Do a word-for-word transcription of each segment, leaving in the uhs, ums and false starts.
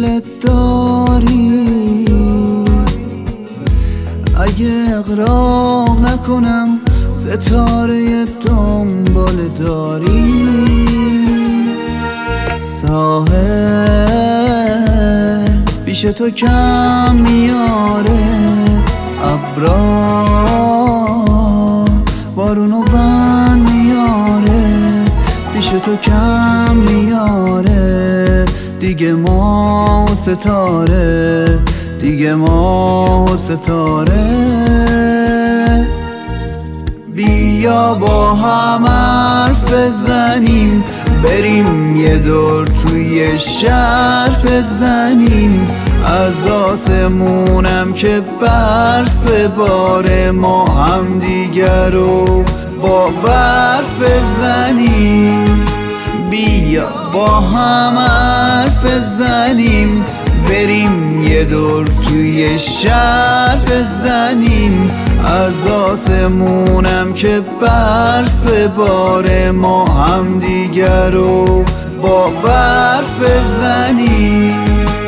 دلت داری، اگه اغراق نکنم ستاره دنبال داری. ساحل پیش تو کم میاره، ابرا بارونو بند میاره، پیش تو کم میاره. دیگه ما و ستاره، دیگه ما و ستاره. بیا با هم حرف بزنیم، بریم یه دور توی شهر بزنیم. از آسمونم که برف باره، ما هم دیگر رو با برف بزنیم. بیا با هم حرف بزنیم، بریم یه دور توی شهر بزنیم. از آسمونم که برف باره، ما هم دیگر رو با برف بزنیم.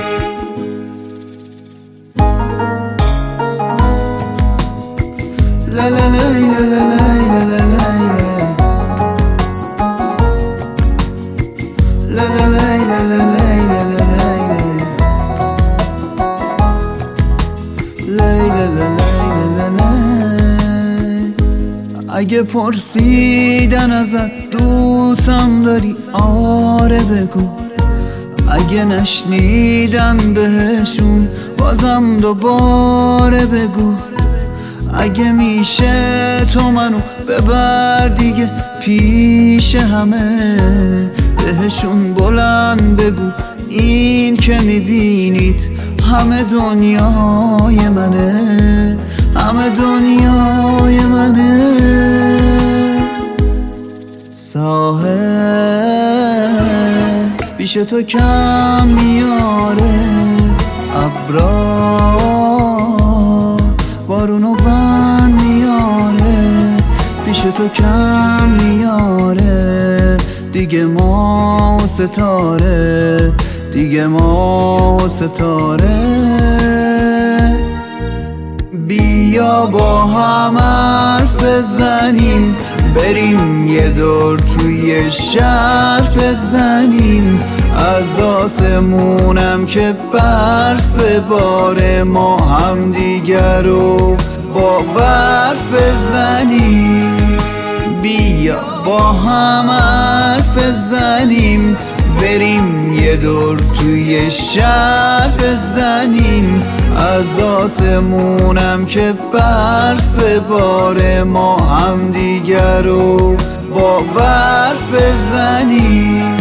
لا لا لا لا لا لا لا لا لا لا لا لا. اگه پرسیدن ازت دوستم داری، آره بگو. اگه نشنیدن بهشون، بازم دوباره بگو. اگه میشه تو منو ببر دیگه پیش همه، بهشون بلند بگو این که میبینید همه دنیای منه، همه دنیای منه. ساحل پیش تو کم میاره، ابرا بارونو بند میاره، پیش تو کم میاره. دیگه ما و ستاره، دیگه ما و ستاره. بیا با هم حرف بزنیم، بریم یه دور توی شهر بزنیم. از آسمونم که برف باره، ما هم دیگر رو با برف بزنیم. بیا با هم حرف بزنیم، بریم یه دور توی شهر بزنیم. از آسمونم که برف باره، ما هم دیگر رو با برف بزنیم.